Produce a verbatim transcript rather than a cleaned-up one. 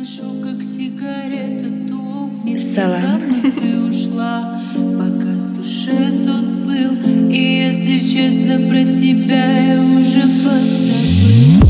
слышу, как сигарета тухнет. Салам. Давно ты ушла, пока с душе тут был. И если честно, про тебя я уже подзабыл.